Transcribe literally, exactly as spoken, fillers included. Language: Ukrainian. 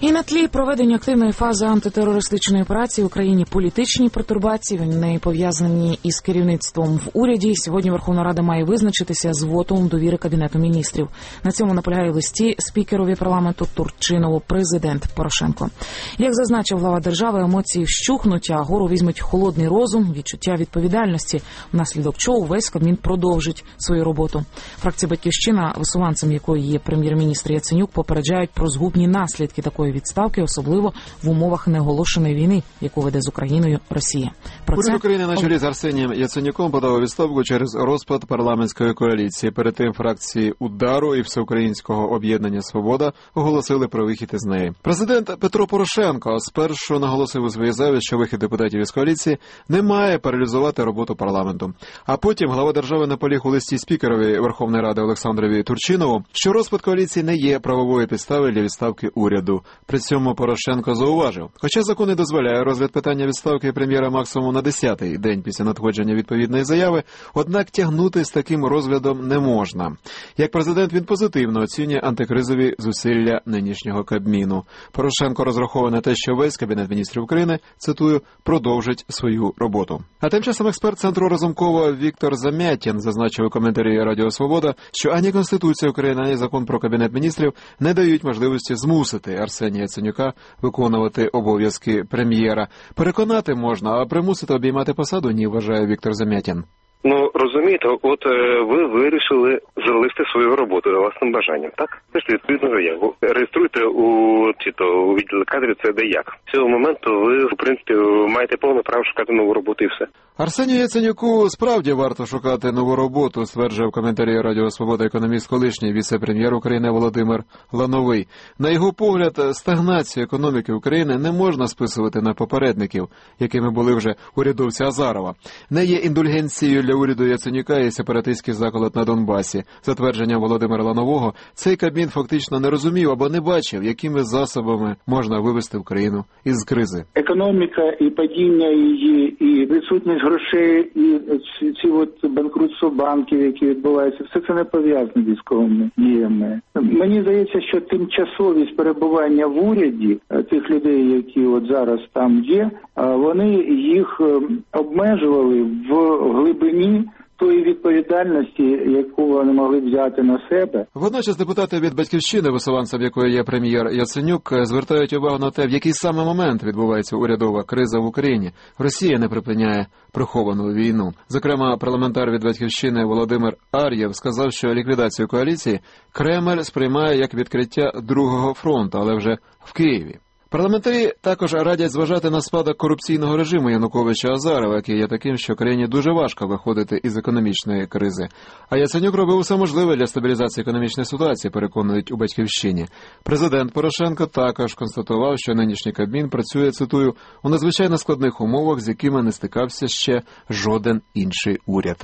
І на тлі проведення активної фази антитерористичної операції в Україні політичні пертурбації, вони пов'язані із керівництвом в уряді. Сьогодні Верховна Рада має визначитися з вотом довіри Кабінету міністрів. На цьому наполягає в листі спікерові парламенту Турчинову президент Порошенко. Як зазначив глава держави, емоції вщухнуть, а гору візьмуть холодний розум, відчуття відповідальності, внаслідок чого весь Кабмін продовжить свою роботу. Фракція «Батьківщина», висуванцем якої є прем'єр-міністр Яценюк, попереджають про згубні наслідки такої відставки, особливо в умовах неоголошеної війни, яку веде з Україною Росія. Про Уряд це... України на чолі з Арсенієм Яценюком подав відставку через розпад парламентської коаліції. Перед тим фракції «Удару» і Всеукраїнського об'єднання «Свобода» оголосили про вихід із неї. Президент Петро Порошенко спершу наголосив у своїй заяві, що вихід депутатів із коаліції не має паралізувати роботу парламенту. А потім глава держави наполіг у листі спікерові Верховної Ради Олександрові Турчинову, що розпад коаліції не є правовою підставою для відставки уряду. При цьому Порошенко зауважив, хоча закон не дозволяє розгляд питання відставки прем'єра максимум на десятий день після надходження відповідної заяви, однак тягнути з таким розглядом не можна. Як президент він позитивно оцінює антикризові зусилля нинішнього Кабміну. Порошенко розраховує на те, що весь Кабінет міністрів України, цитую, продовжить свою роботу. А тим часом експерт Центру Разумкова Віктор Замятін зазначив у коментарі Радіо Свобода, що ані Конституція України, ані закон про Кабінет міністрів не дають можливості змусити Арсенія Яценюка виконувати обов'язки прем'єра. Переконати можна, а примусити обіймати посаду – ні, вважає Віктор Замятін. Ну, розумієте, от е, ви вирішили залишити свою роботу за власним бажанням, так? Це ж відповідно заяву. Реєструйте у, чи то, у відділі кадрів це де як. З цього моменту ви, в принципі, маєте повне право шукати нову роботу і все. Арсенію Яценюку справді варто шукати нову роботу, стверджує в коментарі Радіо Свобода економіст колишній віце-прем'єр України Володимир Лановий. На його погляд, стагнацію економіки України не можна списувати на попередників, якими були вже урядовці Азарова. Не є індульгенцією для уряду Яценюка і сепаратистський заколот на Донбасі. За твердженням Володимира Ланового, цей Кабмін фактично не розумів або не бачив, якими засобами можна вивести Україну із кризи. Економіка і падіння її, і відсутність грошей, і ці, ці от банкрутство банків, які відбуваються, все це не пов'язано з військовими діями. Мені здається, що тимчасовість перебування в уряді тих людей, які от зараз там є, вони їх обмежували в глибині тої відповідальності, яку вони могли взяти на себе. Водночас депутати від «Батьківщини», висуванцем якої є прем'єр Яценюк, звертають увагу на те, в який саме момент відбувається урядова криза в Україні. Росія не припиняє приховану війну. Зокрема, парламентар від «Батьківщини» Володимир Ар'єв сказав, що ліквідацію коаліції Кремль сприймає як відкриття другого фронту, але вже в Києві. Парламентарі також радять зважати на спадок корупційного режиму Януковича-Азарова, який є таким, що країні дуже важко виходити із економічної кризи. А Яценюк робив усе можливе для стабілізації економічної ситуації, переконують у «Батьківщині». Президент Порошенко також констатував, що нинішній Кабмін працює, цитую, у надзвичайно складних умовах, з якими не стикався ще жоден інший уряд.